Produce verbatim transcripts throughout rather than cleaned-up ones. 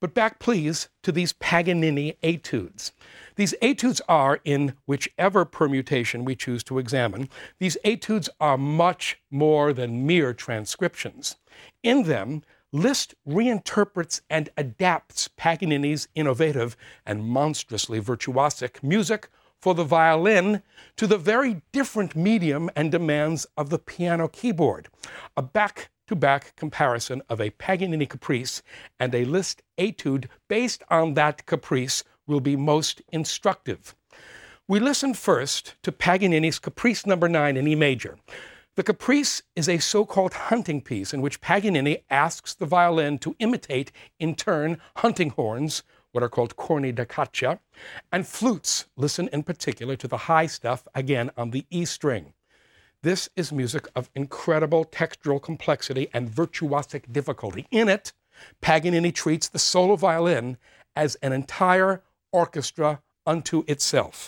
But back, please, to these Paganini etudes. These etudes are, in whichever permutation we choose to examine, these etudes are much more than mere transcriptions. In them, Liszt reinterprets and adapts Paganini's innovative and monstrously virtuosic music for the violin to the very different medium and demands of the piano keyboard. A back-to-back comparison of a Paganini caprice and a Liszt etude based on that caprice will be most instructive. We listen first to Paganini's Caprice number nine in E major. The caprice is a so-called hunting piece in which Paganini asks the violin to imitate, in turn, hunting horns, what are called corni da caccia, and flutes. Listen in particular to the high stuff, again on the E string. This is music of incredible textural complexity and virtuosic difficulty. In it, Paganini treats the solo violin as an entire orchestra unto itself.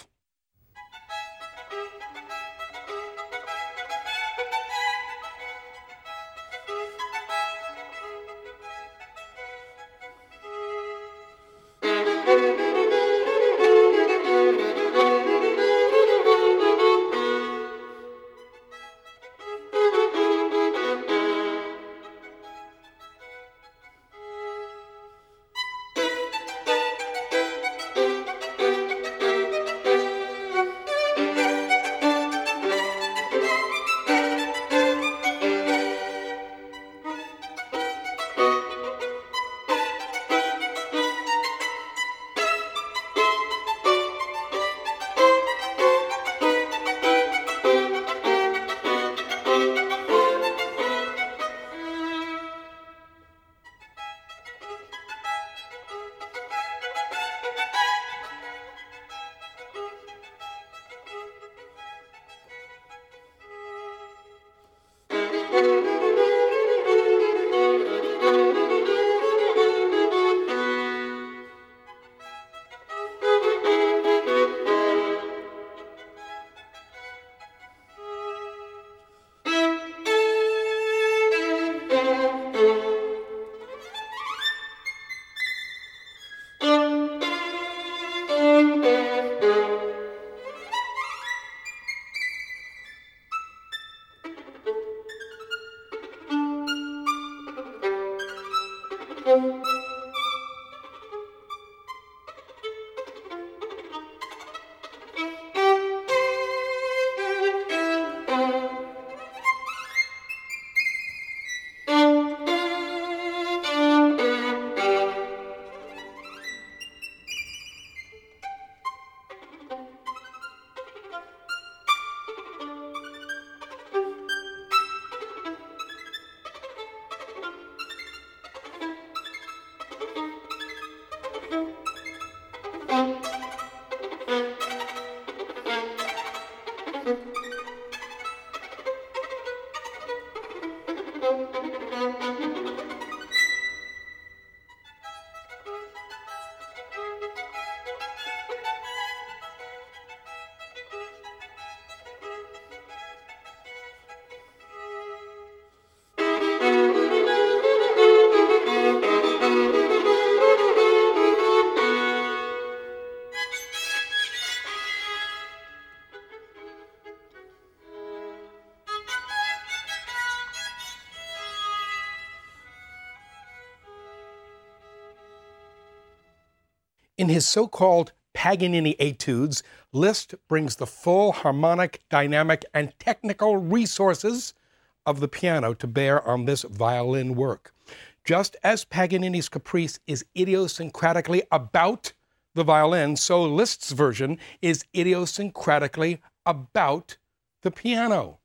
In his so-called Paganini etudes, Liszt brings the full harmonic, dynamic, and technical resources of the piano to bear on this violin work. Just as Paganini's caprice is idiosyncratically about the violin, so Liszt's version is idiosyncratically about the piano.